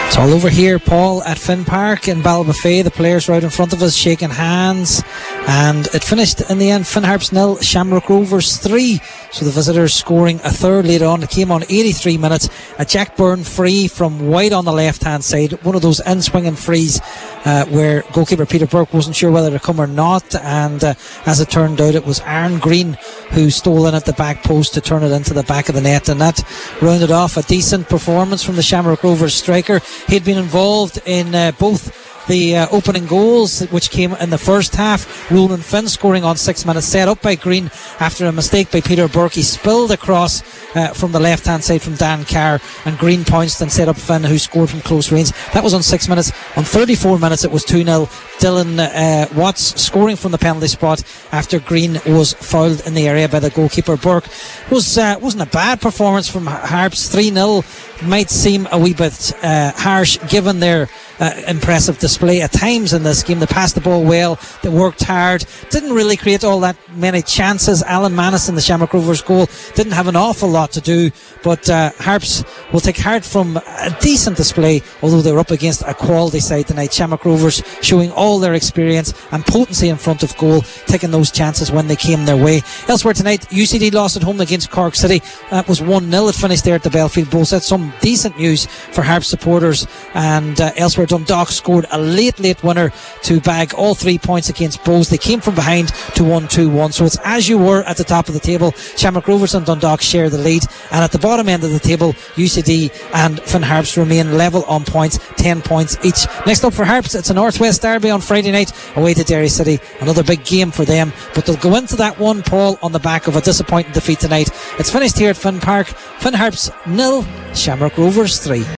It's all over here, Paul, at Finn Park in Ballybofey. The players right in front of us shaking hands, and it finished in the end Finn Harps 0, Shamrock Rovers 3. So the visitors scoring a third later on. It came on 83 minutes. A Jack Byrne free from wide on the left hand side, one of those in-swinging frees where goalkeeper Peter Burke wasn't sure whether to come or not, and as it turned out, it was Aaron Green who stole in at the back post to turn it into the back of the net, and that rounded off a decent performance from the Shamrock Rovers striker. He'd been involved in both the opening goals, which came in the first half. Roland Finn scoring on 6 minutes, set up by Green after a mistake by Peter Burke. He spilled across from the left hand side from Dan Carr, and Green pounced and set up Finn, who scored from close range. That was on 6 minutes. On 34 minutes it was 2-0. Dylan Watts scoring from the penalty spot after Green was fouled in the area by the goalkeeper Burke. Wasn't a bad performance from Harps. 3-0 might seem a wee bit harsh given their impressive display at times in this game. They passed the ball well, they worked hard, didn't really create all that many chances. Alan Mannison, the Shamrock Rovers goal, didn't have an awful lot to do, but Harps will take heart from a decent display, although they're up against a quality side tonight. Shamrock Rovers showing all their experience and potency in front of goal, taking those chances when they came their way. Elsewhere tonight, UCD lost at home against Cork City. That was 1-0. It finished there at the Belfield Bowl. So that's some decent news for Harps supporters. And elsewhere, Dundalk scored a late winner to bag all 3 points against Bows. They came from behind to 1-2-1. So it's as you were at the top of the table. Shamrock Rovers and Dundalk share the lead, and at the bottom end of the table, UCD and Finn Harps remain level on points, 10 points each. Next up for Harps, it's a Northwest derby on Friday night away to Derry City. Another big game for them, but they'll go into that one, Paul, on the back of a disappointing defeat tonight. It's finished here at Finn Park. Finn Harps 0, Shamrock Rovers 3.